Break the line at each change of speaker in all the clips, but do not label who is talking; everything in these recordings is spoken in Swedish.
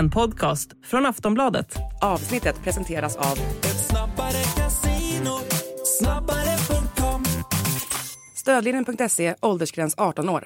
En podcast från Aftonbladet.
Avsnittet presenteras av
Ett snabbare casino, snabbare.com.
Stödlinjen.se, åldersgräns 18 år.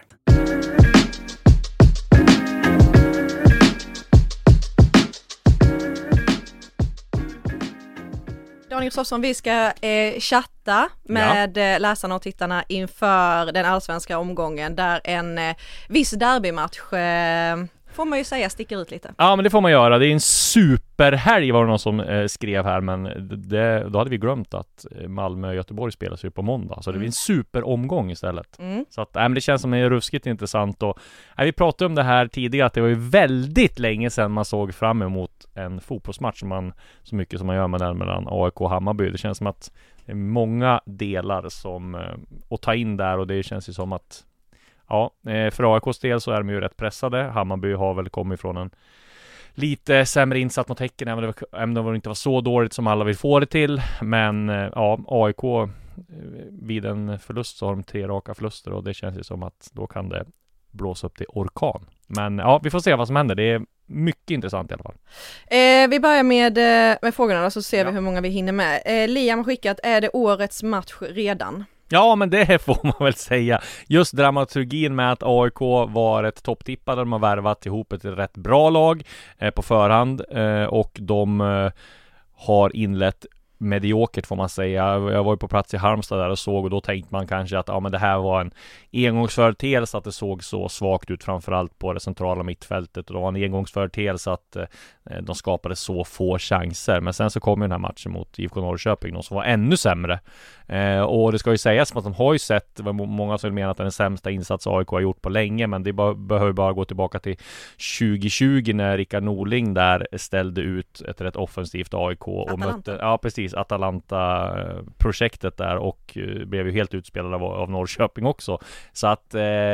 Daniel Soffsson, vi ska chatta med läsarna och tittarna inför den allsvenska omgången där en viss derbymatch får man ju säga sticker ut lite.
Ja, men det får man göra. Det är en superhelg var det någon som skrev här, men då hade vi glömt att Malmö och Göteborg spelas ju på måndag. Så det blir en superomgång istället. Så att, men det känns som är ruskigt intressant. Och, vi pratade om det här tidigare, att det var ju väldigt länge sedan man såg fram emot en fotbollsmatch så mycket som man gör med den mellan AIK och Hammarby. Det känns som att det är många delar som att ta in där, och det känns ju som att för AIKs del så är de ju rätt pressade. Hammarby har väl kommit från en lite sämre insatt mot Häcken, även om det inte var så dåligt som alla vill få det till. Men AIK vid en förlust så har de 3 raka förluster, och det känns ju som att då kan det blåsa upp till orkan. Men vi får se vad som händer. Det är mycket intressant i alla fall.
Vi börjar med frågorna då, så ser vi hur många vi hinner med. Liam har skickat, är det årets match redan?
Ja, men det får man väl säga. Just dramaturgin med att AIK var ett topptippade, de har värvat ihop ett rätt bra lag på förhand, och de har inlett mediokert får man säga. Jag var ju på plats i Halmstad där och såg, och då tänkte man kanske att men det här var en engångsföreteelse, att det såg så svagt ut framförallt på det centrala mittfältet, och det var en engångsföreteelse att de skapade så få chanser. Men sen så kom ju den här matchen mot IFK Norrköping som var ännu sämre, och det ska ju sägas att de har ju sett, många som menar att det är den sämsta insats AIK har gjort på länge, men det behöver bara gå tillbaka till 2020 när Rickard Norling där ställde ut ett rätt offensivt AIK och mötte Atalanta-projektet där, och blev ju helt utspelad av Norrköping också. Så att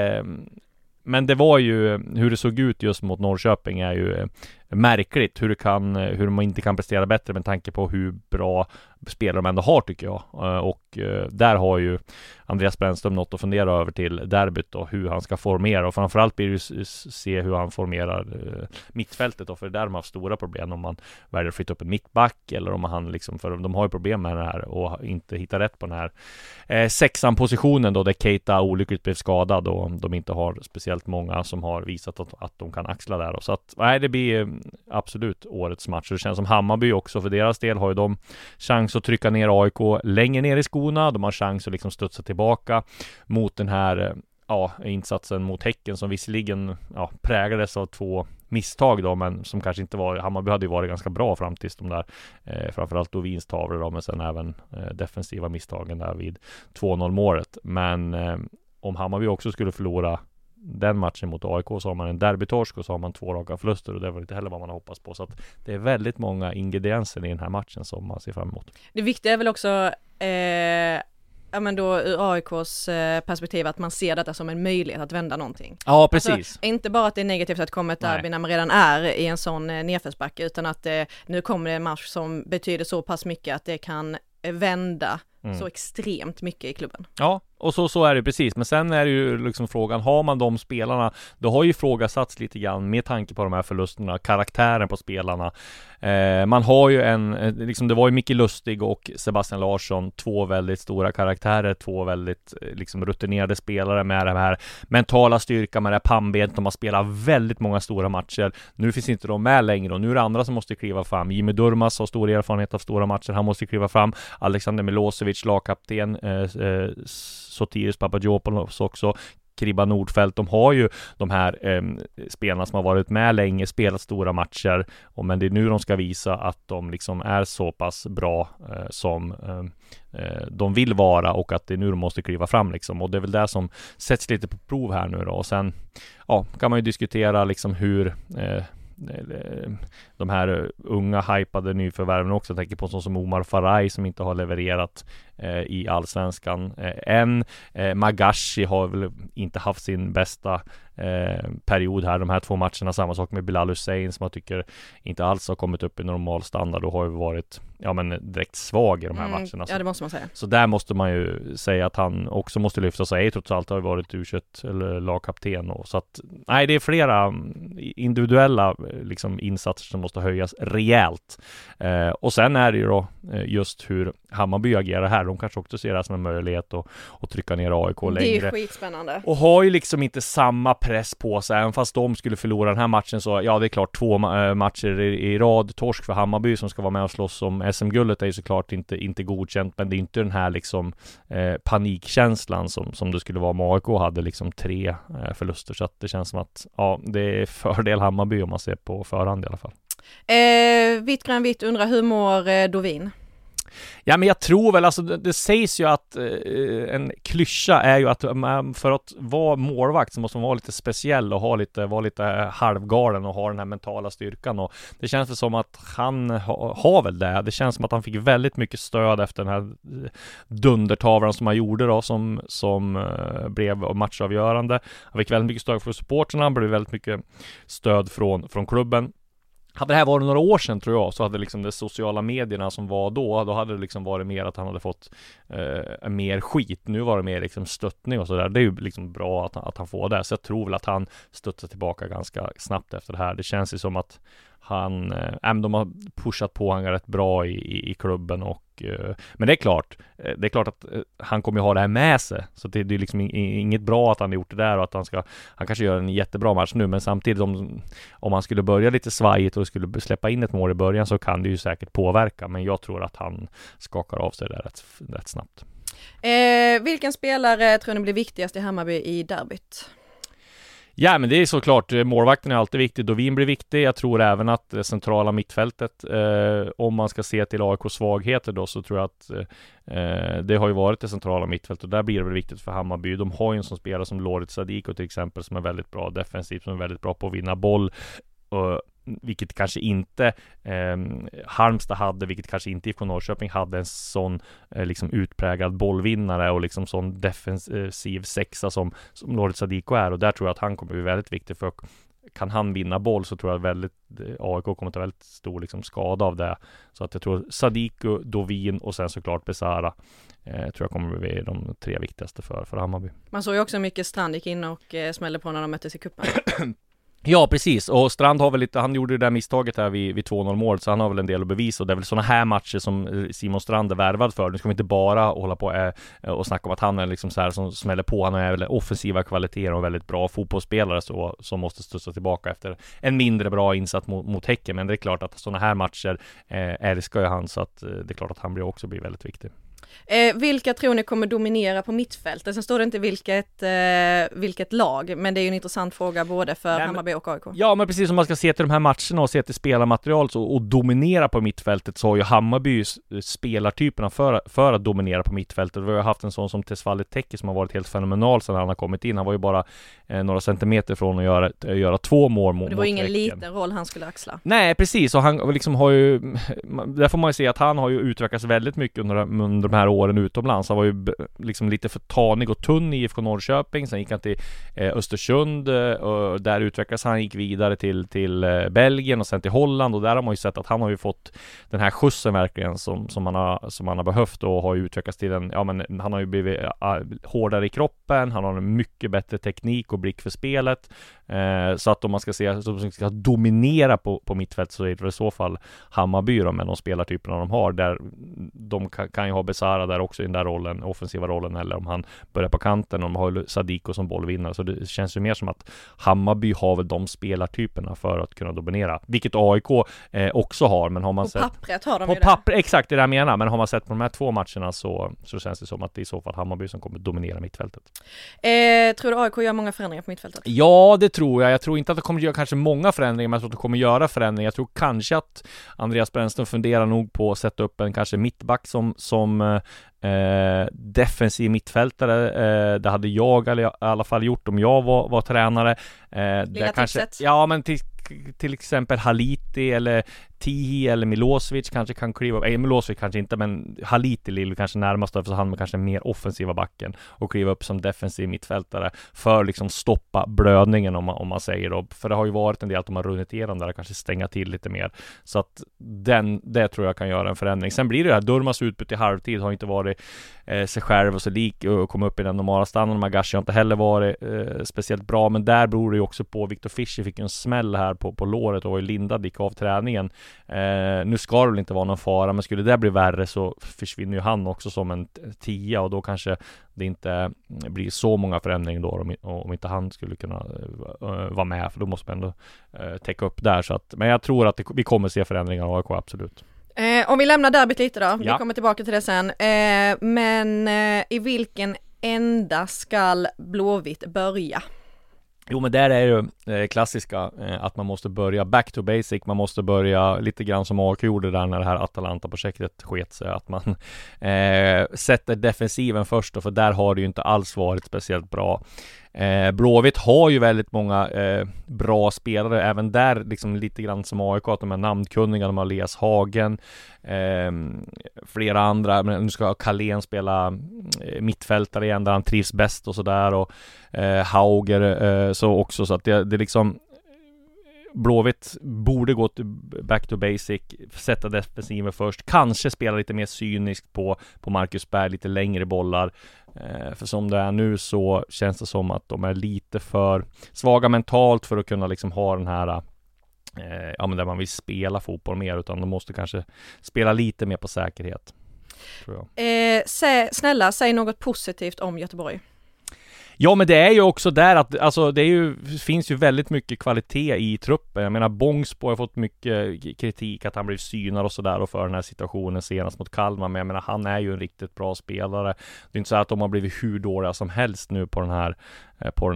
men det var ju, hur det såg ut just mot Norrköping är ju märkligt, hur man inte kan prestera bättre med tanke på hur bra spelare de ändå har, tycker jag. Och där har ju Andreas Brännström något att fundera över till derbyt, och hur han ska formera, och framförallt blir det se hur han formerar mittfältet då, för där de har haft stora problem om man väljer att flytta upp en mittback, eller om han liksom, för de har ju problem med det här och inte hittar rätt på den här sexan positionen då, där Keita olyckligt blev skadad, och de inte har speciellt många som har visat att de kan axla där. Så att det blir absolut årets match. Det känns som Hammarby också, för deras del har ju de chans att trycka ner AIK längre ner i skorna. De har chans att liksom studsa tillbaka mot den här insatsen mot Häcken, som visserligen präglades av 2 misstag då, men som kanske inte var, Hammarby hade ju varit ganska bra fram tills de där framförallt då vinstavlor då, men sen även defensiva misstagen där vid 2-0 målet. Men om Hammarby också skulle förlora den matchen mot AIK, så har man en derbytorsk, och så har man 2 raka förluster, och det var inte heller vad man hoppas på. Så att det är väldigt många ingredienser i den här matchen som man ser fram emot. Det
viktiga är väl också men då ur AIKs perspektiv att man ser detta som en möjlighet att vända någonting.
Ja, precis.
Alltså, inte bara att det är negativt att komma ett derby när man redan är i en sån nedförsbacke, utan att nu kommer det en match som betyder så pass mycket att det kan vända så extremt mycket i klubben. Ja,
och så är det precis. Men sen är det ju liksom frågan, har man de spelarna? Det har ju ifrågasatts lite grann med tanke på de här förlusterna, karaktären på spelarna. Man har ju liksom, det var ju Micke Lustig och Sebastian Larsson, 2 väldigt stora karaktärer, 2 väldigt liksom rutinerade spelare med det här mentala styrka, med det här pannbenet. De har spelat väldigt många stora matcher. Nu finns inte de med längre, och nu är det andra som måste kliva fram. Jimmy Durmaz har stor erfarenhet av stora matcher, han måste kliva fram. Alexander Milosevic, lagkapten, Sotiris Papagiopoulos också, Kribba Nordfeldt, de har ju de här spelarna som har varit med länge, spelat stora matcher, men det är nu de ska visa att de liksom är så pass bra som de vill vara, och att det är nu de måste kliva fram liksom. Och det är väl det som sätts lite på prov här nu då. Och sen kan man ju diskutera liksom hur de här unga hypade nyförvärven också. Jag tänker på sånt som Omar Faraj som inte har levererat i allsvenskan än. Magashi har väl inte haft sin bästa period här de här 2 matcherna. Samma sak med Bilal Hussein som jag tycker inte alls har kommit upp i normal standard och har ju varit direkt svag i de här matcherna.
Ja, det måste man säga.
Så där måste man ju säga att han också måste lyfta sig. Trots allt har ju varit U21 eller lagkapten. Och så att, nej, det är flera individuella liksom, insatser som måste höjas rejält. Och sen är det ju då just hur Hammarby agerar här. De kanske också ser det som en möjlighet att trycka ner AIK längre.
Det är skitspännande.
Och har ju liksom inte samma press på sig. Även fast de skulle förlora den här matchen så, ja, det är klart 2 matcher i rad. Torsk för Hammarby som ska vara med och slåss om SM-guldet är ju såklart inte godkänt, men det är inte den här liksom panikkänslan som det skulle vara om AIK hade liksom 3 förluster, så att det känns som att det är fördel Hammarby om man ser på förhand i alla fall.
Vitt undrar, hur mår Dovin?
Ja, men jag tror väl, alltså det sägs ju att en klyscha är ju att för att vara målvakt så måste man vara lite speciell och vara lite halvgalen och ha den här mentala styrkan, och det känns väl som att han har väl det. Det känns som att han fick väldigt mycket stöd efter den här dundertavlan som han gjorde då, som blev matchavgörande. Han fick väldigt mycket stöd från supporterna, han blev väldigt mycket stöd från klubben. Hade det här varit några år sedan tror jag, så hade liksom de sociala medierna som var då hade det liksom varit mer att han hade fått mer skit. Nu var det mer liksom stöttning och sådär. Det är ju liksom bra att han får det. Så jag tror väl att han stöttar tillbaka ganska snabbt efter det här. Det känns ju som att de har pushat på han rätt bra i klubben, och men det är klart att han kommer ju ha det här med sig, så det är liksom inget bra att han har gjort det där, och att han kanske gör en jättebra match nu, men samtidigt om han skulle börja lite svajigt och skulle släppa in ett mål i början så kan det ju säkert påverka, men jag tror att han skakar av sig där rätt snabbt.
Vilken spelare tror ni blir viktigast i Hammarby i derbyt?
Ja, men det är såklart, målvakten är alltid viktig, Dovin blir viktig. Jag tror även att centrala mittfältet, om man ska se till AIKs svagheter då, så tror jag att det har ju varit det centrala mittfältet, och där blir det väl viktigt för Hammarby. De har ju en sån spelare som Lorit Sadiko till exempel, som är väldigt bra defensivt, som är väldigt bra på att vinna boll, vilket kanske inte Halmstad hade, vilket kanske inte IFK Norrköping hade, en sån liksom utpräglad bollvinnare och liksom sån defensiv sexa som Lorit Sadiko är, och där tror jag att han kommer bli väldigt viktig, för kan han vinna boll så tror jag AIK kommer att ta väldigt stor liksom skada av det. Så att jag tror Sadiko, Dovin och sen såklart Besara tror jag kommer att bli de 3 viktigaste för Hammarby.
Man såg ju också mycket Strand gick in och smällde på när de möttes i kuppen.
Ja, precis. Och Strand har väl han gjorde det där misstaget här vid 2-0 mål, så han har väl en del att bevisa, och det är väl såna här matcher som Simon Strand är värvad för. Nu ska vi inte bara hålla på och snacka om att han är liksom så här som smäller på. Han är väl offensiva kvaliteter och väldigt bra fotbollsspelare som måste studsa tillbaka efter en mindre bra insats mot Häcken, men det är klart att såna här matcher älskar ju han, så att det är klart att han också blir väldigt viktig.
Vilka tror ni kommer dominera på mittfältet? Sen står det inte vilket lag, men det är ju en intressant fråga både för Hammarby och AIK. Ja, men precis som man ska se till de här matcherna och se till spelarmaterial och dominera på mittfältet, så har ju Hammarby spelartyperna för att dominera på mittfältet. Vi har haft en sån som Tesfaye Teki som har varit helt fenomenal sedan han har kommit in. Han var ju bara några centimeter från att göra 2 mål mot Häcken. Det var ingen liten roll han skulle axla. Nej, precis. Och han liksom har ju, där får man ju se att han har ju utvecklats väldigt mycket under de här åren utomlands. Han var ju liksom lite för tanig och tunn i IFK Norrköping. Sen gick han till Östersund och där utvecklades han, gick vidare till Belgien och sen till Holland, och där har man ju sett att han har ju fått den här skjutsen verkligen som han har behövt, och har ju utvecklats till han har ju blivit hårdare i kroppen, han har en mycket bättre teknik och blick för spelet, så att om man ska se som ska dominera på mittfält, så är det i så fall Hammarby då, med de spelartyperna de har, där de kan ju ha Besara där också i den där rollen, offensiva rollen, eller om han börjar på kanten, om de har Sadiko som bollvinnare, så det känns ju mer som att Hammarby har väl de spelartyperna för att kunna dominera, vilket AIK också har, men har man på pappret har de
på papper, exakt det där jag menar, men har man sett på de här 2 matcherna så känns det som att det är i så fall Hammarby som kommer dominera mittfältet.
Tror du AIK gör många förändringar på mittfältet? Ja, det tror jag.
Jag tror inte att det kommer göra kanske många förändringar, men jag tror att det kommer göra förändringar. Jag tror kanske att Andreas Brännström funderar nog på att sätta upp en kanske mittback som defensiv mittfältare. Det hade jag i alla fall gjort om jag var tränare.
Lilla tipset.
Ja, men till exempel Haliti eller Tihi eller Milosevic kanske kan kliva upp. Milosevic kanske inte, men Haliti kanske närmast, eftersom han kanske är mer offensiva backen och kliva upp som defensiv mittfältare för liksom stoppa blödningen om man säger då. För det har ju varit en del att de har runnit igenom där och kanske stänga till lite mer. Så att det tror jag kan göra en förändring. Sen blir det här Durmas utbyte i halvtid har inte varit sig själv och så lik och komma upp i den normala standarden. Magashi har inte heller varit speciellt bra, men där beror det ju också på Victor Fischer fick en smäll här på låret och var ju lindad, gick av träningen. Nu ska det väl inte vara någon fara, men skulle det bli värre så försvinner ju han också som en 10 och då kanske det inte blir så många förändringar då om inte han skulle kunna vara med, för då måste man ändå täcka upp där. Så att, men jag tror att vi kommer se förändringar av AIK, absolut.
Om vi lämnar derbyt lite då,
Ja.
vi kommer tillbaka till det sen. Men i vilken ända ska Blåvitt börja?
Jo, men där är ju klassiska att man måste börja back to basic. Man måste börja lite grann som AIK gjorde där när det här Atalanta-projektet sket sig. Att man sätter defensiven först då, för där har det ju inte alls varit speciellt bra. Blåvitt har ju väldigt många bra spelare även där, liksom lite grann som AIK, att de är namnkunniga. De har Elias Hagen, flera andra, men nu ska Kalén spela mittfältare igen där han trivs bäst och sådär, och Hauger så också, så att det liksom Blåvitt borde gå till back to basic, sätta defensiven först, kanske spela lite mer cyniskt på Marcus Berg, lite längre bollar. För som det är nu så känns det som att de är lite för svaga mentalt för att kunna liksom ha den här men där man vill spela fotboll mer, utan de måste kanske spela lite mer på säkerhet, tror jag.
Snälla, säg något positivt om Göteborg.
Ja, men det är ju också där att alltså finns ju väldigt mycket kvalitet i truppen. Jag menar, Bångsbo har fått mycket kritik att han blev synad och sådär och för den här situationen senast mot Kalmar, men jag menar, han är ju en riktigt bra spelare. Det är inte så att de har blivit hur dåliga som helst nu på de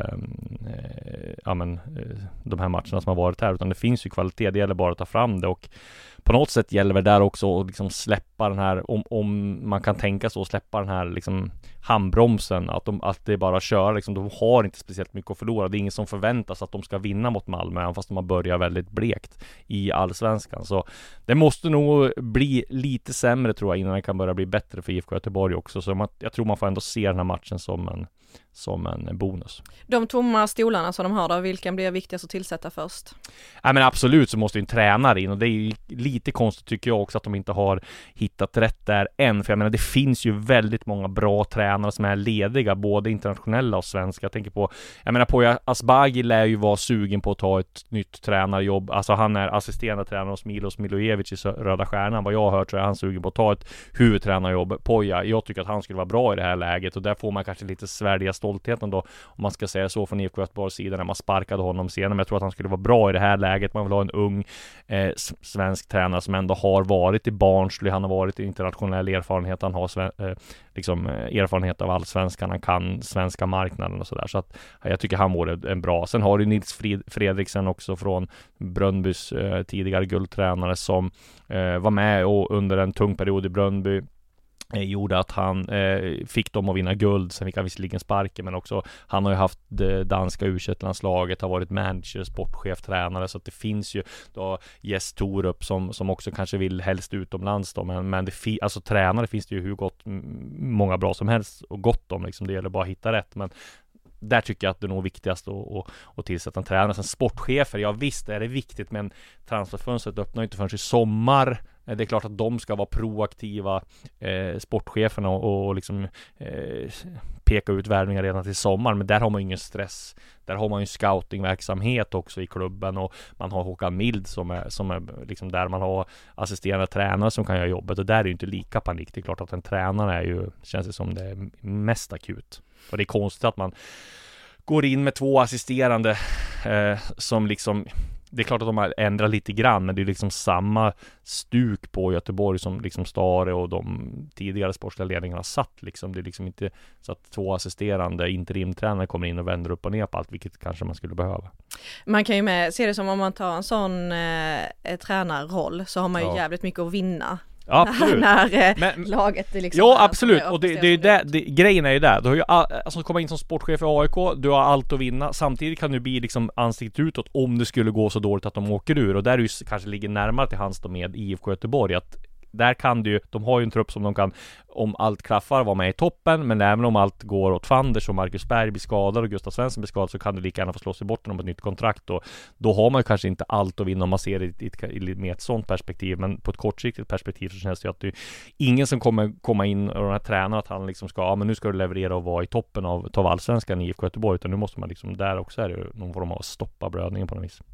här matcherna som har varit här, utan det finns ju kvalitet, det gäller bara att ta fram det, och på något sätt gäller det där också att liksom släppa den här, om man kan tänka så, släppa den här liksom handbromsen, att det bara kör liksom, de har inte speciellt mycket att förlora. Det är ingen som förväntas att de ska vinna mot Malmö, även fast de har börjat väldigt blekt i allsvenskan. Så det måste nog bli lite sämre, tror jag, innan det kan börja bli bättre för IFK Göteborg också. Så jag tror man får ändå se den här matchen som en bonus.
De tomma stolarna som de har då, vilken blir viktigast att tillsätta först?
Ja, men absolut så måste ju en tränare in, och det är ju lite konstigt tycker jag också att de inte har hittat rätt där än, för jag menar, det finns ju väldigt många bra tränare som är lediga, både internationella och svenska. Jag tänker på, Poya Asbaghi lär ju vara sugen på att ta ett nytt tränarjobb, alltså han är assisterande tränare hos Milos Milojevic i Röda Stjärnan. Vad jag har hört så är han sugen på att ta ett huvudtränarjobb. Poya, jag tycker att han skulle vara bra i det här läget, och där får man kanske lite svälja stoltheten då, om man ska säga så, från IFK Göteborgs sida när man sparkade honom senare. Men jag tror att han skulle vara bra i det här läget. Man vill ha en ung svensk tränare som ändå har varit i Barnsley, han har varit i internationell erfarenhet, han har erfarenhet av allsvenskan, han kan svenska marknaden och sådär, så att jag tycker han vore en bra. Sen har du Nils Fredriksen också från Brönnbys tidigare guldtränare som var med och under en tung period i Brönnby gjorde att han fick dem att vinna guld. Sen fick han visserligen sparken, men också han har ju haft det danska U21-landslaget, har varit manager, sportchef, tränare, så att det finns ju då Jess Torup som också kanske vill helst utomlands då, men alltså tränare finns det ju hur gott många bra som helst och gott om liksom, det gäller bara att hitta rätt, men där tycker jag att det är nog viktigast att tillsätta en tränare. Sen sportchefer, ja visst är det viktigt, men transferfönstret öppnar inte förrän i sommar. Det är klart att de ska vara proaktiva, sportcheferna, och liksom peka ut värvningar redan till sommar, men där har man ingen stress. Där har man ju scoutingverksamhet också i klubben, och man har Håkan Mild som är liksom där, man har assisterande tränare som kan göra jobbet, och där är det ju inte lika panik. Det är klart att en tränare är ju, känns det som det är mest akut. Och det är konstigt att man går in med 2 assisterande som liksom, det är klart att de har ändrat lite grann, men det är liksom samma stuk på Göteborg som liksom Stare och de tidigare sportsliga ledningarna satt liksom. Det är liksom inte så att 2 assisterande interimtränare kommer in och vänder upp och ner på allt, vilket kanske man skulle behöva.
Man kan ju se det som, om man tar en sån tränarroll, så har man ju jävligt mycket att vinna.
Absolut.
när laget är liksom...
Ja, absolut. Och det är ju grejen är ju där. Du har ju alltså komma in som sportchef i AIK, du har allt att vinna. Samtidigt kan du bli liksom ansiktet utåt om det skulle gå så dåligt att de åker ur. Och där är ju kanske ligger närmare till hands då med IFK Göteborg, att där kan du ju, de har ju en trupp som de kan, om allt klaffar, vara med i toppen, men även om allt går åt fanders och Marcus Berg blir skadad och Gustav Svensson blir skadad, så kan du lika gärna få slå sig bort om ett nytt kontrakt, och då har man ju kanske inte allt att vinna om man ser det med ett sånt perspektiv, men på ett kortsiktigt perspektiv så känns det ju att det är ingen som kommer komma in och den här tränaren att han liksom ska, men nu ska du leverera och vara i toppen av allsvenskan i IFK Göteborg, utan nu måste man liksom, där också är det någon form av stoppa blödningen på något vis.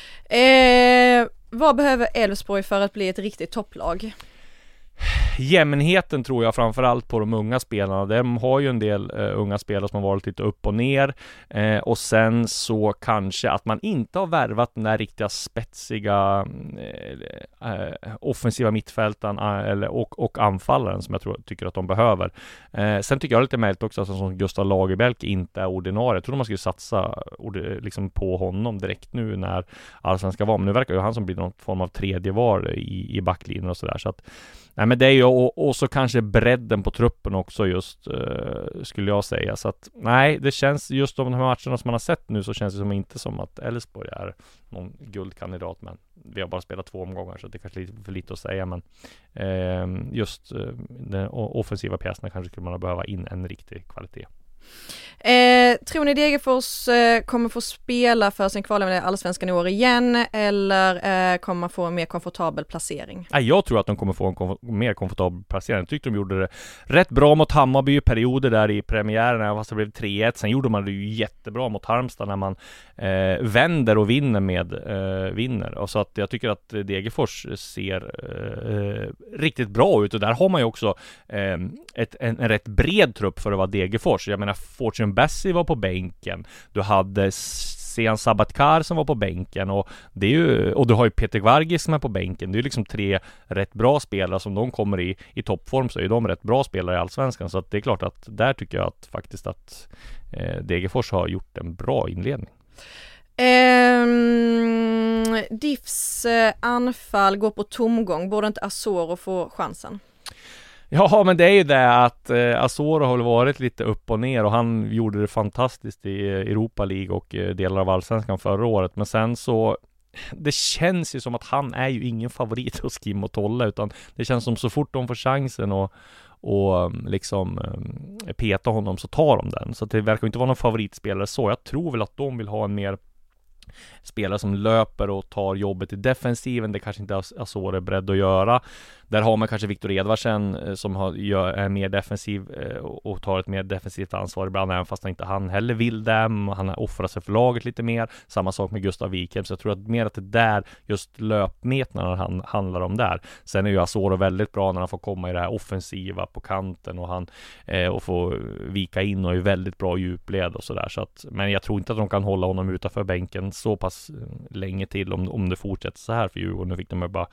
Vad behöver Elfsborg för att bli ett riktigt topplag?
Jämnheten tror jag framförallt på de unga spelarna. De har ju en del unga spelare som har varit lite upp och ner, och sen så kanske att man inte har värvat den där riktiga spetsiga offensiva mittfältan och anfallaren som jag tycker att de behöver. Sen tycker jag lite märkligt också att som Gustav Lagerbielke inte är ordinarie. Jag tror man skulle satsa liksom på honom direkt nu när allsvenskan var, men nu verkar ju han som blir någon form av tredje var i backlinjen och sådär, så att nej, men det är ju och så kanske bredden på truppen också just skulle jag säga, så att nej, det känns just de här matcherna som man har sett nu, så känns det som inte som att Elfsborg är någon guldkandidat, men vi har bara spelat 2 omgångar så det är kanske lite för lite att säga, men just den offensiva pjäserna kanske skulle man behöva in en riktig kvalitet.
Tror ni Degerfors kommer få spela för sin kvallämning i allsvenskan i år igen, eller kommer man få en mer komfortabel placering?
Jag tror att de kommer få en mer komfortabel placering. Jag tyckte de gjorde det rätt bra mot Hammarby i perioder där i premiären, fast det blev 3-1. Sen gjorde man det ju jättebra mot Halmstad när man vänder och vinner. Och så att jag tycker att Degerfors ser riktigt bra ut, och där har man ju också en rätt bred trupp för att vara Degerfors. Jag menar, Fortune Bessie var på bänken. Du hade Sean Sabatkar som var på bänken, och det är ju, och du har ju Peter Vargis som är på bänken. Det är ju liksom 3 rätt bra spelare som de kommer i toppform, så är de rätt bra spelare i allsvenskan, så att det är klart att där tycker jag att faktiskt att Degerfors har gjort en bra inledning.
DIFs anfall går på tomgång. Borde inte Asoro få chansen?
Ja, men det är ju det att Asoro har varit lite upp och ner, och han gjorde det fantastiskt i Europa League och delar av allsvenskan förra året, men sen så det känns ju som att han är ju ingen favorit hos Kim och Tolle, utan det känns som så fort de får chansen och liksom peta honom så tar de den, så det verkar inte vara någon favoritspelare, så jag tror väl att de vill ha en mer spelare som löper och tar jobbet i defensiven. Det kanske inte Asoro är beredd att göra. Där har man kanske Viktor Edvardsen som är mer defensiv och tar ett mer defensivt ansvar ibland, även fast han heller vill dem. Han har offrat sig för laget lite mer. Samma sak med Gustav Wikhem. Så jag tror att mer att det där just löpmeterna han handlar om där. Sen är ju Asoro väldigt bra när han får komma i det här offensiva på kanten, och han och får vika in och är väldigt bra djupled och sådär. Så att, men jag tror inte att de kan hålla honom utanför bänken så pass länge till om det fortsätter så här för Djurgården. Nu fick de bara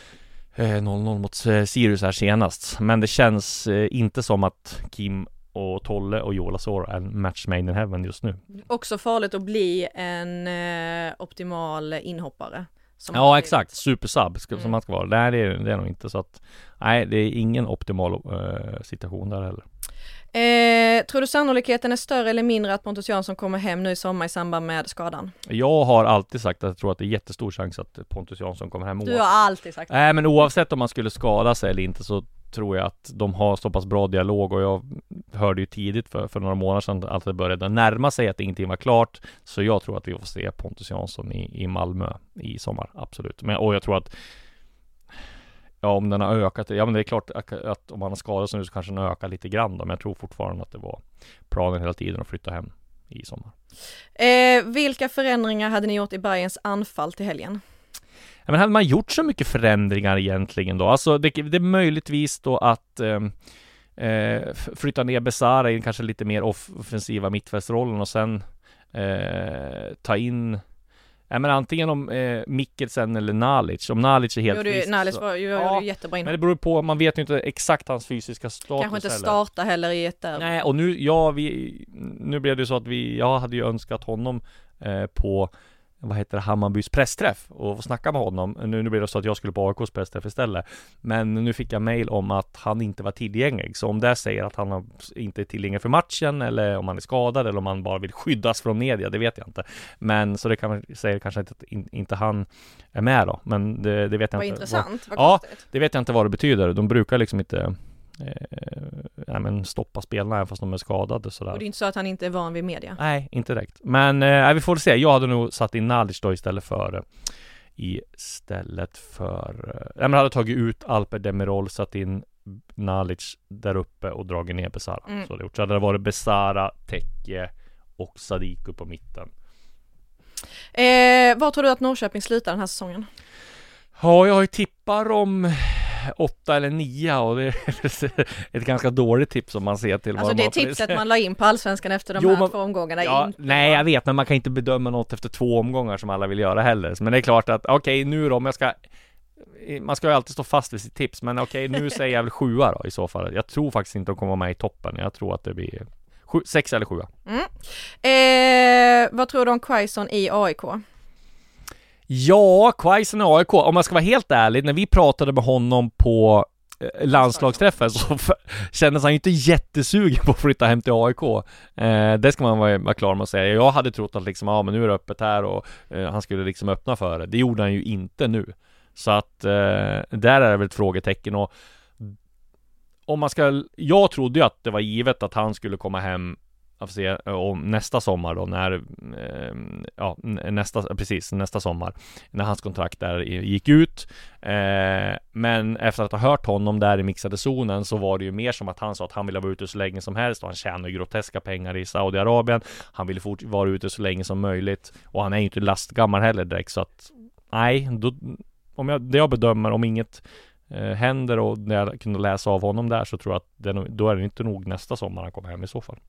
0-0 mot Sirius här senast. Men det känns inte som att Kim och Tolle och Joel Asoro är en match made in heaven just nu.
Också farligt att bli en optimal inhoppare.
Ja, exakt. Supersub som man ska vara. Nej, det är nog inte så att... Nej, det är ingen optimal situation där heller.
Tror du sannolikheten är större eller mindre att Pontus Jansson kommer hem nu i sommar i samband med skadan?
Jag har alltid sagt att jag tror att det är jättestor chans att Pontus Jansson kommer hem.
Du har alltid sagt det.
Nej, men oavsett om man skulle skada sig eller inte, så tror jag att de har så pass bra dialog, och jag hörde ju tidigt för några månader sedan att det började närma sig att ingenting var klart, så jag tror att vi får se Pontus Jansson i Malmö i sommar, absolut. Och jag tror att om den har ökat, ja men det är klart att om man har skadat sig nu så kanske den ökar lite grann då, men jag tror fortfarande att det var planen hela tiden att flytta hem i sommar.
Vilka förändringar hade ni gjort i Bayerns anfall till helgen?
Ja, men hade man gjort så mycket förändringar egentligen då? Alltså det är möjligtvis då att flytta ner Besara i kanske lite mer offensiva mittfältsrollen, och sen ta in men antingen om Mikkelsen eller Nalic. Om Nalic är helt frisk.
Nalic var ju jättebra in.
Men det beror på, man vet ju inte exakt hans fysiska status.
Kanske inte starta heller i ett där.
Nej, och nu blev det så att jag hade ju önskat honom på Hammarbys pressträff och få snacka med honom. Nu blir det så att jag skulle på AIKs pressträff istället. Men nu fick jag mejl om att han inte var tillgänglig. Så om det säger att han inte är tillgänglig för matchen, eller om han är skadad, eller om han bara vill skyddas från media, det vet jag inte. Men så det säger kanske att inte han är med då. Men det vet jag
vad
inte.
Intressant, vad
ja,
konstigt.
det vet jag inte vad det betyder. De brukar liksom inte stoppa spelarna även fast de är skadade sådär.
Och det är inte så att han inte är van vid media.
Nej, inte direkt. Men vi får se. Jag hade nog satt in Nalic då istället för jag hade tagit ut Alper Demirol, satt in Nalic där uppe och dragit ner Besara. Så hade det varit Besara, Tekke och Sadiku på mitten.
Vad tror du att Norrköping slutar den här säsongen?
Ja, jag har ju tippar om 8 eller 9 och det är ett ganska dåligt tips om man ser till
alltså det tipset man la in på Allsvenskan efter de här 2 omgångarna.
Ja, nej, jag vet, men man kan inte bedöma något efter 2 omgångar som alla vill göra heller. Men det är klart att okej, nu då, man ska ju alltid stå fast vid sitt tips, men okej, nu säger jag väl 7 då i så fall. Jag tror faktiskt inte de kommer vara med i toppen. Jag tror att det blir 6 eller 7.
Vad tror du om Quaison i AIK?
Ja, Quaison i AIK, om man ska vara helt ärlig, när vi pratade med honom på landslagsträffen så kändes han ju inte jättesugen på att flytta hem till AIK. Det ska man vara klar med att säga. Jag hade trott att liksom, men nu är det öppet här och han skulle liksom öppna för det. Det gjorde han ju inte nu. Så att där är det väl ett frågetecken. Och jag trodde ju att det var givet att han skulle komma hem om nästa sommar då, nästa sommar när hans kontrakt där gick ut, men efter att ha hört honom där i mixade zonen så var det ju mer som att han sa att han ville vara ute så länge som helst och han tjänar ju groteska pengar i Saudiarabien, han ville vara ute så länge som möjligt och han är ju inte lastgammal heller direkt, så att nej, det jag bedömer, om inget händer och när jag kunde läsa av honom där, så tror jag att då är det inte nog nästa sommar han kommer hem i så fall.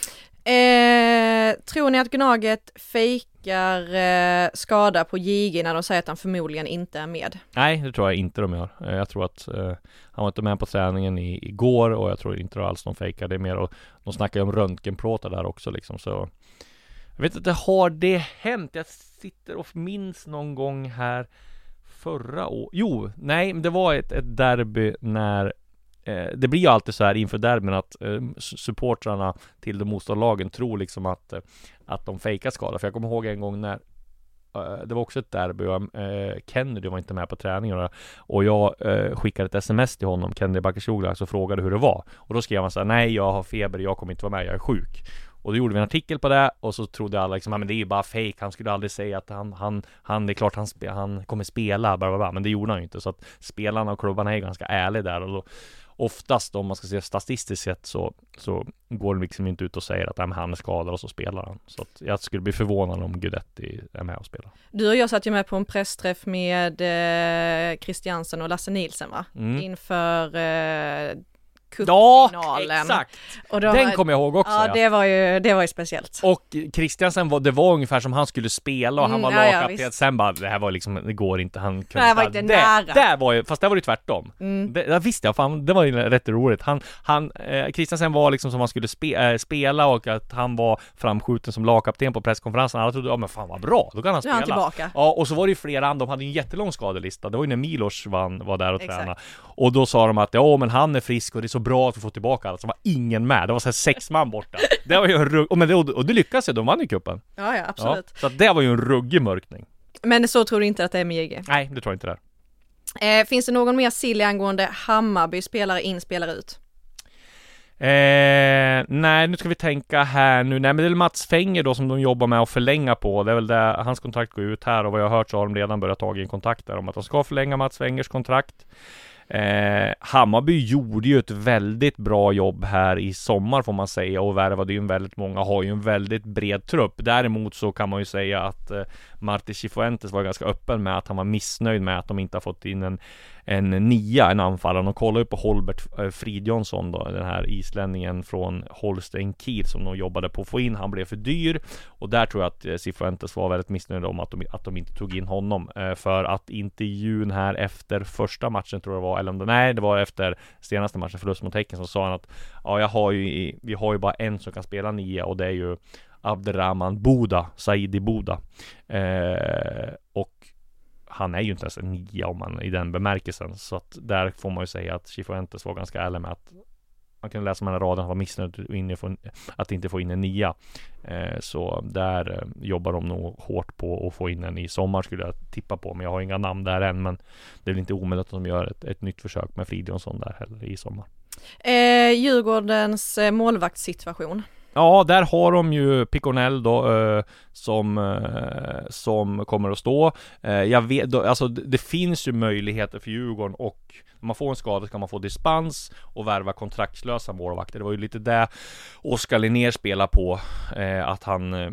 Tror ni att Gnaget fejkar skada på JG när de säger att han förmodligen inte är med?
Nej, det tror jag inte de gör. Jag tror att han var inte med på träningen igår och jag tror inte alls de fejkar det mer. Och de snackar ju om röntgenplåtar där också liksom, så jag vet inte, har det hänt? Jag sitter och minns någon gång här förra året. Det var ett derby när det blir ju alltid så här inför derbyn att supportrarna till de motståndarlagen tror liksom att de fejkar skada. För jag kommer ihåg en gång när det var också ett derby och Kennedy var inte med på träningen och jag skickade ett sms till honom, Kennedy Bakashoglu, så frågade hur det var. Och då skrev han så här: nej, jag har feber, jag kommer inte vara med, jag är sjuk. Och då gjorde vi en artikel på det och så trodde alla liksom, men det är ju bara fake, han skulle aldrig säga att han det är klart han kommer spela, bla. Men det gjorde han ju inte, så att spelarna och klubbarna är ganska ärliga där, och då oftast om man ska se statistiskt sett så går det liksom inte ut och säger att han är skadad och så spelar han. Så att jag skulle bli förvånad om Gudetti är med och spelar. Du
och jag satt ju med på en pressträff med Christiansen och Lasse Nielsen inför cupfinalen.
Ja, exakt. Och den kommer jag ihåg också.
Ja, det var ju speciellt.
Och Christiansen det var ungefär som han skulle spela och han var lagkapten. Sen bara, det här var liksom, det går inte. Han kunde
det var inte nära.
Fast det var ju tvärtom. Det visste jag, fan, det var ju rätt roligt. Christiansen var liksom som han skulle spela och att han var framskjuten som lagkapten på presskonferensen. Alla trodde, men fan vad bra, då kan han spela.
Tillbaka.
Ja, och så var det ju flera andra, de hade en jättelång skadelista. Det var ju när Milos var där och tränade. Och då sa de att men han är frisk och det är så bra att vi får tillbaka alla. Så var ingen med. Det var så här 6 man borta. Det var ju en och det lyckades ju, de vann i kuppen.
Ja, absolut.
Ja, så det var ju en ruggig mörkning.
Men så tror du inte att det är med JG?
Nej, det tror jag inte det.
Finns det någon mer silly angående Hammarby, spelare in, spelare ut?
Nej, nu ska vi tänka här nu. Nej, men det är Mats Fenger då som de jobbar med att förlänga på. Det är väl där hans kontrakt går ut här, och vad jag har hört så har de redan börjat ta in kontakt där om att de ska förlänga Mats Fengers kontrakt. Hammarby gjorde ju ett väldigt bra jobb här i sommar får man säga, och värvade ju väldigt många, har ju en väldigt bred trupp. Däremot så kan man ju säga att Marti Cifuentes var ganska öppen med att han var missnöjd med att de inte har fått in en anfallare. Och kollar ju på Holbert Fridjonsson då, den här islänningen från Holstein Kiel som de jobbade på att få in. Han blev för dyr, och där tror jag att Cifuentes var väldigt missnöjd om att de inte tog in honom, för att intervjun här efter första matchen tror jag var, eller det var efter senaste matchen, förlust mot Häcken, så sa han att vi har ju bara en som kan spela 9, och det är ju Abderrahman Saidi Bouda. Och han är ju inte ens en 9 om man i den bemärkelsen. Så att där får man ju säga att Cifuentes var ganska ärlig med att man kunde läsa mellan raden, han var missnöjd att inte få in en 9. Så där jobbar de nog hårt på att få in en i sommar, skulle jag tippa på. Men jag har inga namn där än, men det är väl inte omöjligt att de gör ett nytt försök med Fridjonsson där heller i sommar.
Djurgårdens målvaktssituation.
Ja, där har de ju Piconell då, som kommer att stå. Jag vet, alltså det finns ju möjligheter för Djurgården, och när man får en skada så kan man få dispens och värva kontraktslösa målvakter. Det var ju lite det Oskar Linnér spelar på, att han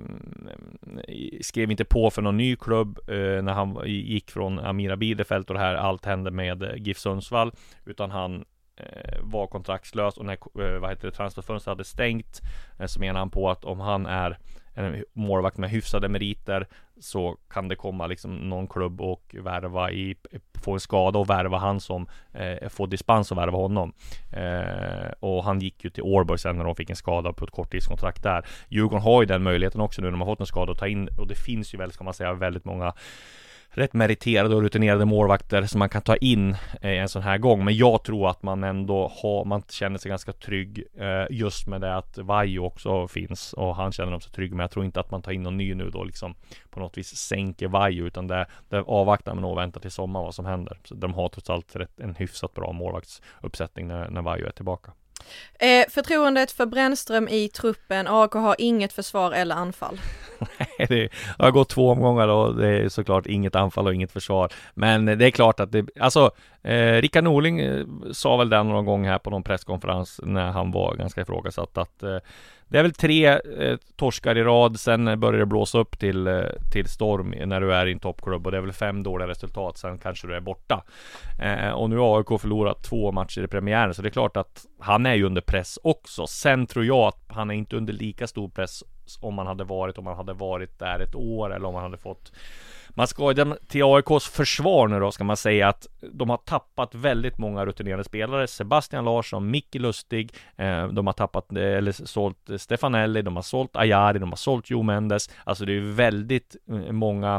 skrev inte på för någon ny klubb när han gick från Amira Bielefeld och det här allt hände med GIF Sundsvall, utan han var kontraktslös, och när transferfönstret hade stängt så menar han på att om han är en målvakt med hyfsade meriter så kan det komma liksom någon klubb och få en skada och värva han som får dispens och värva honom. Och han gick ju till Årborg sen när de fick en skada på ett korttidskontrakt där. Djurgården har ju den möjligheten också nu när de har fått en skada att ta in, och det finns ju väl, ska man säga, väldigt många rätt meriterade och rutinerade målvakter som man kan ta in en sån här gång. Men jag tror att man ändå man känner sig ganska trygg just med det att Vaiho också finns, och han känner sig trygg. Men jag tror inte att man tar in någon ny nu då liksom på något vis sänker Vaiho, utan det avvaktar man och väntar till sommar vad som händer. Så de har trots allt en hyfsat bra målvaktsuppsättning när Vaiho är tillbaka.
Förtroendet för Brännström i truppen. AIK har inget försvar eller anfall.
Det har gått 2 omgångar och det är såklart inget anfall och inget försvar. Men det är klart att Rickard Norling sa väl den någon gång här på någon presskonferens när han var ganska ifrågasatt att det är väl 3 torskar i rad, sen börjar det blåsa upp till storm när du är i en toppklubb, och det är väl 5 dåliga resultat, sen kanske du är borta. Och nu har AIK förlorat 2 matcher i premiären, så det är klart att han är ju under press också. Sen tror jag att han är inte under lika stor press om man hade varit där ett år, eller om man hade fått. Man ska till AIKs försvar nu då, ska man säga att de har tappat väldigt många rutinerade spelare. Sebastian Larsson, Micke Lustig, de har tappat eller sålt Stefanelli, de har sålt Ajari, de har sålt Jo Mendes. Alltså det är väldigt många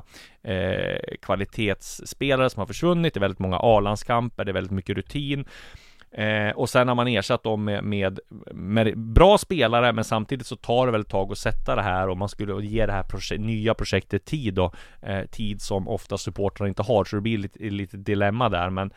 kvalitetsspelare som har försvunnit. Det är väldigt många A-landskamper, det är väldigt mycket rutin. Och sen har man ersatt dem med bra spelare, men samtidigt så tar det väl ett tag att sätta det här, och man skulle ge det här nya projektet tid tid som ofta supportrar inte har, så det blir lite dilemma där. Men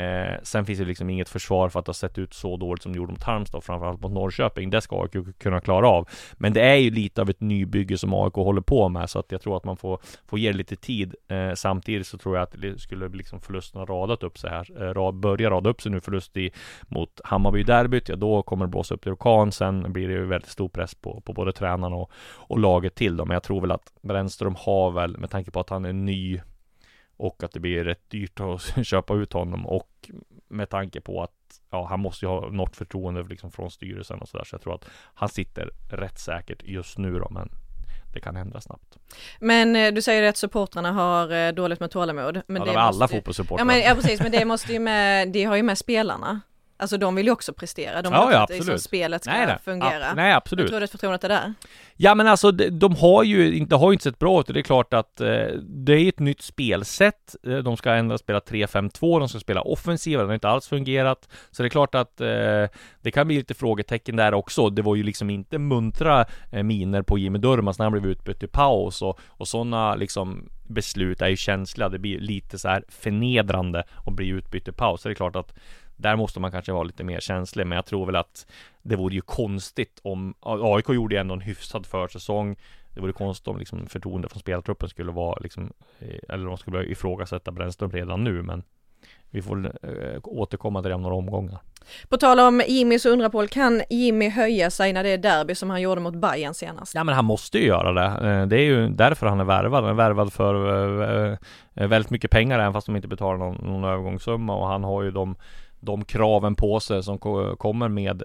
sen finns det liksom inget försvar för att ha sett ut så dåligt som det gjorde mot Halmstad, framförallt mot Norrköping. Det ska AIK kunna klara av, men det är ju lite av ett nybygge som AIK håller på med, så att jag tror att man får ge lite tid. Samtidigt så tror jag att det skulle liksom förlusterna radat upp sig här, börja rada upp sig nu. Förlust mot Hammarby derbyt, då kommer det blåsa upp till orkan. Sen blir det ju väldigt stor press på både tränarna och laget till dem. Men jag tror väl att Brännström har väl, med tanke på att han är ny och att det blir rätt dyrt att köpa ut honom, och med tanke på att han måste ju ha något förtroende liksom från styrelsen och sådär, så jag tror att han sitter rätt säkert just nu då, men det kan ändra snabbt.
Men du säger att supportrarna har dåligt med tålamod. Men
det är alla fotbollssupportrar.
Ja, precis, men det måste ju det har ju med spelarna. Alltså de vill ju också prestera. De vill att liksom spelet ska fungera.
Nej, absolut.
Jag tror att förtroendet är där.
Ja, men alltså de har ju inte sett bra ut. Det är klart att det är ett nytt spelsätt. De ska ändå spela 3-5-2. De ska spela offensiva. Det har inte alls fungerat. Så det är klart att det kan bli lite frågetecken där också. Det var ju liksom inte muntra miner på Jimmy Durmaz när han blev utbytt i paus. Och sådana liksom beslut är ju känsliga. Det blir lite så här förnedrande att bli utbytt i paus. Så det är klart att där måste man kanske vara lite mer känslig, men jag tror väl att det vore ju konstigt om AIK gjorde ändå en hyfsad försäsong. Det vore konstigt om liksom förtroende från spelartruppen skulle vara liksom, eller de skulle ifrågasätta Brännström redan nu, men vi får återkomma till det om några omgångar.
På tal om Jimmy så undrar Paul, kan Jimmy höja sig när det är derby som han gjorde mot Bayern senast?
Ja, men han måste ju göra det. Det är ju därför han är värvad. Han är värvad för väldigt mycket pengar, även fast de inte betalar någon övergångssumma, och han har ju de kraven på sig som kommer med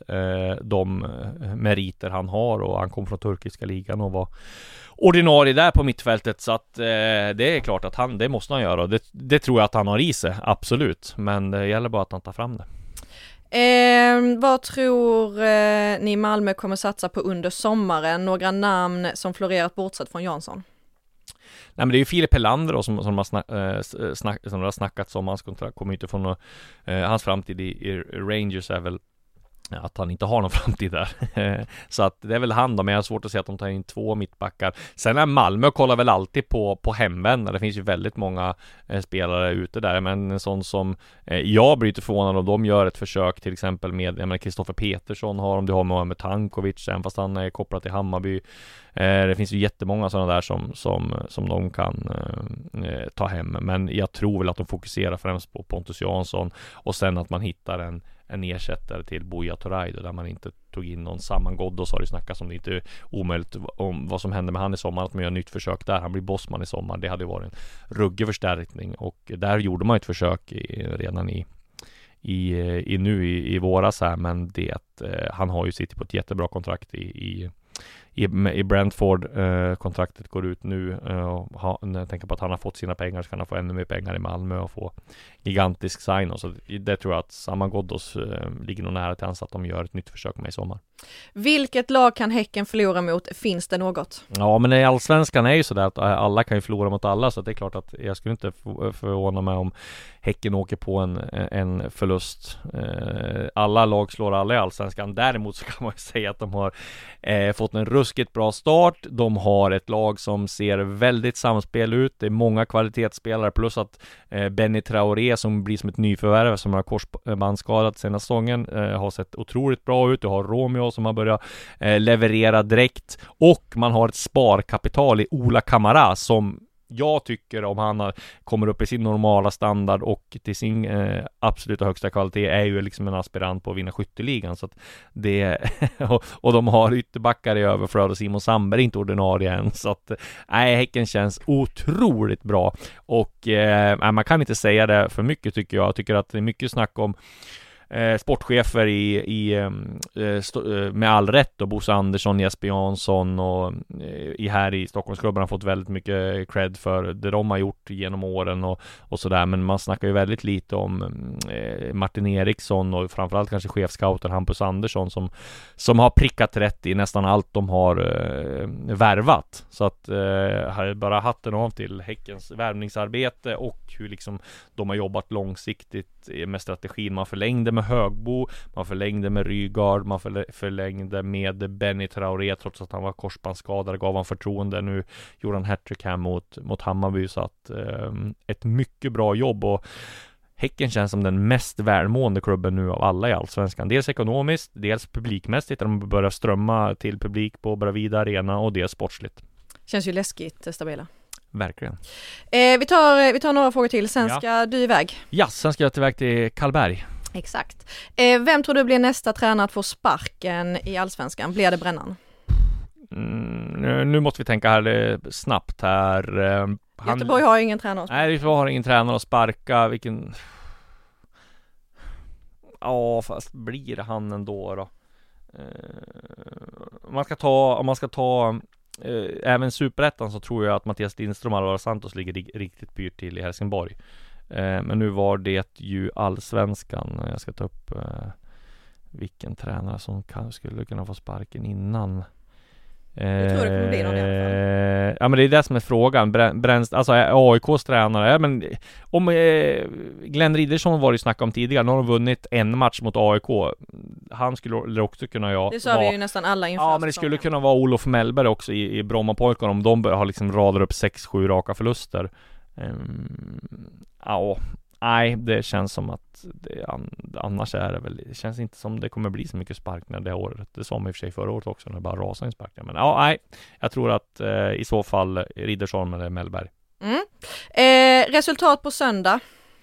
de meriter han har, och han kom från turkiska ligan och var ordinarie där på mittfältet, så att det är klart att det måste han göra, och det tror jag att han har i sig, absolut, men det gäller bara att han tar fram det.
Vad tror ni Malmö kommer satsa på under sommaren? Några namn som florerat bortsett från Jansson?
Nej, men det är ju Filip Helander då, som har snackats om. Hans kontrakt kommer inte från hans framtid i Rangers är väl att han inte har någon framtid där. Så att det är väl han då, men jag har svårt att säga att de tar in 2 mittbackar. Sen är Malmö kollar väl alltid på hemvända. Det finns ju väldigt många spelare ute där, men en sån som jag blir inte förvånad om de gör ett försök till exempel med Kristoffer Petersson har de, du har Mohamed Tankovic, även fast han är kopplad till Hammarby. Det finns ju jättemånga sådana där som de kan ta hem, men jag tror väl att de fokuserar främst på Pontus Jansson och sen att man hittar en ersättare till Buya Toraido där man inte tog in någon. Samman Ghoddos har det snackats om, det inte är omöjligt om vad som händer med han i sommar, att man gör ett nytt försök där. Han blir bossman i sommar, det hade varit en ruggig förstärkning och där gjorde man ett försök redan i våras här, men han har ju suttit på ett jättebra kontrakt i Brentford. Kontraktet går ut nu och när jag tänker på att han har fått sina pengar så kan han få ännu mer pengar i Malmö och få gigantisk sign, och så det tror jag att Samman Ghoddos ligger nog nära till hans att de gör ett nytt försök med i sommar.
Vilket lag kan Häcken förlora mot? Finns det något?
Ja, men i Allsvenskan är ju sådär att alla kan ju förlora mot alla, så det är klart att jag skulle inte förvåna mig om Häcken åker på en förlust. Alla lag slår alla i Allsvenskan. Däremot så kan man ju säga att de har fått en ruskigt bra start. De har ett lag som ser väldigt samspel ut. Det är många kvalitetsspelare, plus att Benny Traoré som blir som ett nyförvärv som har korsbandsskadat senaste säsongen har sett otroligt bra ut. Du har Romeo som har börjat leverera direkt, och man har ett sparkapital i Ola Kamara som jag tycker, om han kommer upp i sin normala standard och till sin absoluta högsta kvalitet, är ju liksom en aspirant på att vinna skytteligan. Så att det och de har ytterbackar i överflöd och Simon Sandberg är inte ordinarie än. Så att Häcken känns otroligt bra. Och man kan inte säga det för mycket tycker jag. Jag tycker att det är mycket snack om sportchefer med all rätt, och Bosse Andersson, Jesper Jansson och här i Stockholmsklubben har fått väldigt mycket cred för det de har gjort genom åren och sådär, men man snackar ju väldigt lite om Martin Eriksson och framförallt kanske chefscouten Hampus Andersson som har prickat rätt i nästan allt de har värvat. Så att har bara hatten av till Häckens värvningsarbete och hur liksom de har jobbat långsiktigt med strategin. Man förlängde med Högbo, man förlängde med Rygaard, man förlängde med Benny Traoré trots att han var korsbandsskadad, gav han förtroende. Nu gjorde han hattrick här mot Hammarby, så att ett mycket bra jobb, och Häcken känns som den mest välmående klubben nu av alla i Allsvenskan. Dels ekonomiskt, dels publikmässigt, där de börjar strömma till publik på Bravida Arena, och dels sportsligt.
Känns ju läskigt stabila.
Verkligen.
Vi tar några frågor till, sen ska du iväg.
Ja, sen ska jag iväg till Karlberg.
Exakt. Vem tror du blir nästa tränare att få sparken i Allsvenskan? Blir det Brännan?
Nu måste vi tänka här snabbt här.
Göteborg har ingen tränare.
Nej, Göteborg har ingen tränare att sparka. Vilken... Ja, fast blir det han ändå då? Om man ska ta även Superettan, så tror jag att Mattias Lindström och Alvaro Santos ligger riktigt pyrt till i Helsingborg. Men nu var det ju Allsvenskan. Jag ska ta upp vilken tränare som skulle kunna få sparken innan.
Jag tror det kommer bli någon i alla fall.
Ja, men det är det som är frågan. Alltså AIKs tränare, men om Glenn Riddersson var det snackat om tidigare. Nu har de vunnit en match mot AIK. Han skulle också kunna
det sa vi ju nästan alla inför.
Ja, men det skulle kunna vara Olof Mellberg också i Brommapojkarna, om de har liksom radar upp 6-7 raka förluster. Nej, det känns som att annars är det väl, det känns inte som det kommer bli så mycket sparkningar det året. Det sa man i och för sig förra året också när det bara rasade in sparkningar. Men nej, jag tror att i så fall Riddersson eller Mellberg.
Resultat på söndag?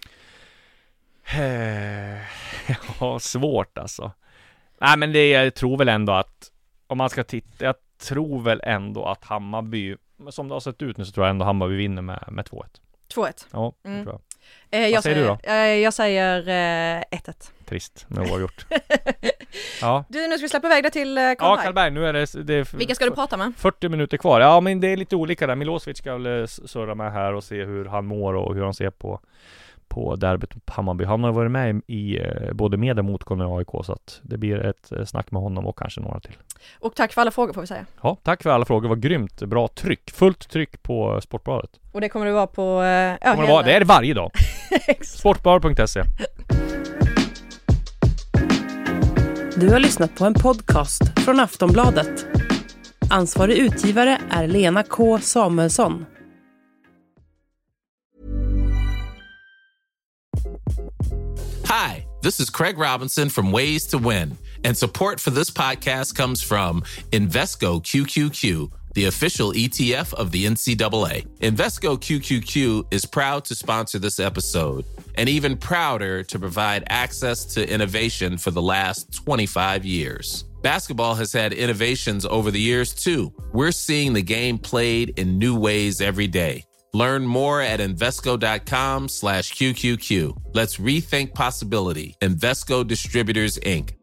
Ja, svårt alltså. Nej, men jag tror väl ändå att om man ska titta, jag tror väl ändå att Hammarby, som det har sett ut nu, så tror jag ändå Hammarby vinner med 2-1.
2-1?
Ja, det tror jag.
Jag
säger du då?
Jag säger 1-1.
Trist, men oavgjort. Ja.
Du, nu ska vi släppa iväg det till Karlberg.
Ja, Karlberg, nu är det
vilka ska du prata med?
40 minuter kvar. Ja, men det är lite olika där. Milosevic ska väl surra med här och se hur han mår och hur han ser på derbyt på Hammarby. Han har varit med i både med och motgående AIK, så att det blir ett snack med honom och kanske några till.
Och tack för alla frågor får vi säga.
Ja, tack för alla frågor. Det var grymt bra tryck. Fullt tryck på Sportbladet.
Och det kommer det vara på...
det är det varje dag. Sportbladet.se.
Du har lyssnat på en podcast från Aftonbladet. Ansvarig utgivare är Lena K. Samuelsson.
Hi, this is Craig Robinson from Ways to Win, and support for this podcast comes from Invesco QQQ, the official ETF of the NCAA. Invesco QQQ is proud to sponsor this episode, and even prouder to provide access to innovation for the last 25 years. Basketball has had innovations over the years, too. We're seeing the game played in new ways every day. Learn more at Invesco.com/QQQ. Let's rethink possibility. Invesco Distributors, Inc.